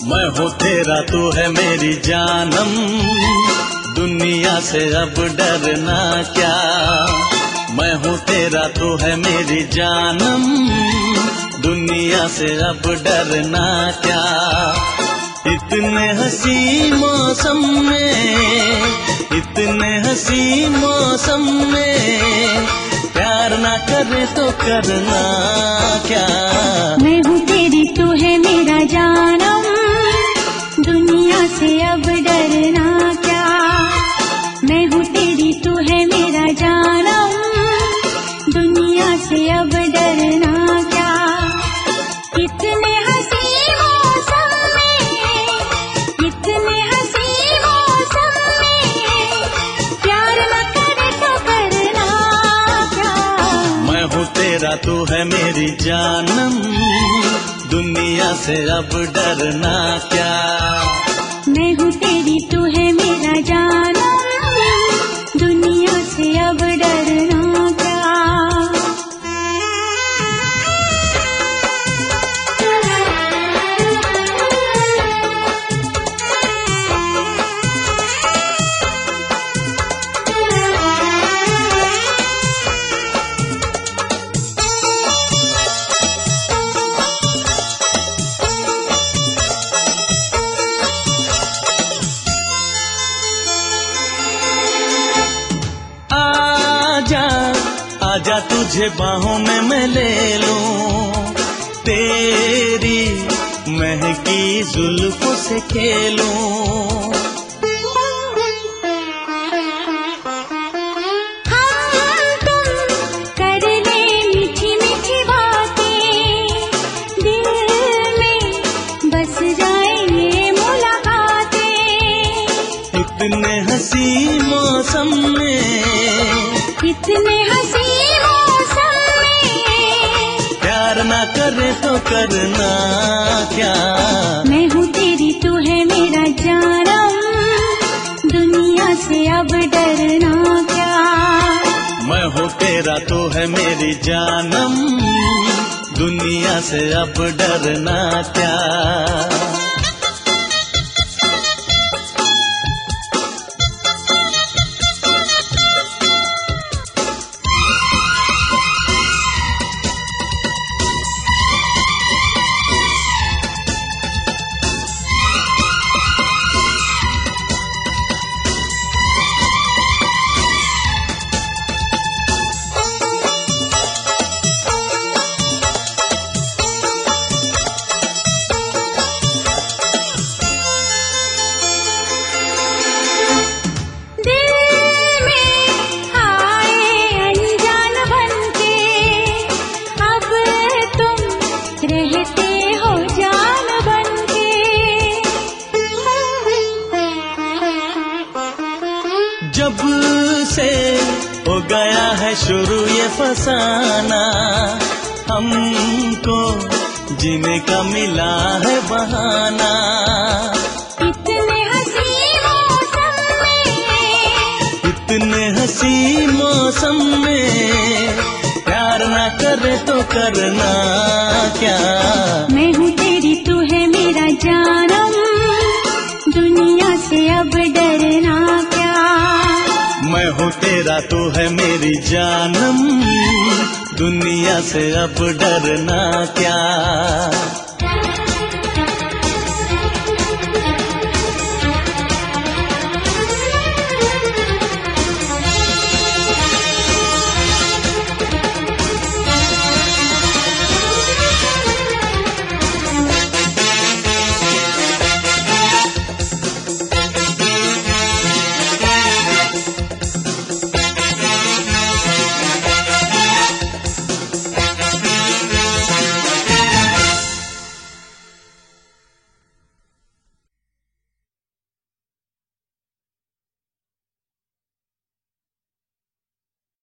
मैं हूँ तेरा तू है मेरी जानम, दुनिया से अब डरना क्या। मैं हूँ तेरा तू है मेरी जानम, दुनिया से अब डरना क्या। इतने हंसी मौसम में, इतने हंसी मौसम में प्यार ना करे तो करना क्या। मैं हूँ तेरी तू है मेरा जानम, दुनिया से अब डरना क्या। मैं हूँ तेरी तू है मेरा जानम, दुनिया से अब डरना क्या। इतने हंसी मौसम में, इतने हंसी मौसम में प्यार न करे तो करना क्या। मैं हूँ तेरा तू है मेरी जानम, दुनिया से अब डरना क्या। मैं हूँ तेरी तू है मेरा जानम, दुनिया से अब डरना क्या। आजा तुझे बाहों में मैं ले लूं, तेरी महकी जुल्फों से खेलूं। हम तुम कर ले मीठी मीठी बातें, दिल में बस जाए ये मुलाकातें। इतने हंसी मौसम में, इतने हंसी मौसम में प्यार ना करे तो करना क्या। मैं हूँ तेरी तू है मेरा जानम, दुनिया से अब डरना क्या। मैं हूँ तेरा तू है मेरी जानम, दुनिया से अब डरना क्या। रहते हो जान बनके, जब से हो गया है शुरू ये फसाना, हमको जीने का मिला है बहाना। इतने हंसी मौसम में, इतने हंसी मौसम में प्यार ना करे तो करना क्या। मैं हूँ तेरी तू है मेरा जानम, दुनिया से अब डरना क्या। मैं हूँ तेरा तू है मेरी जानम, दुनिया से अब डरना क्या।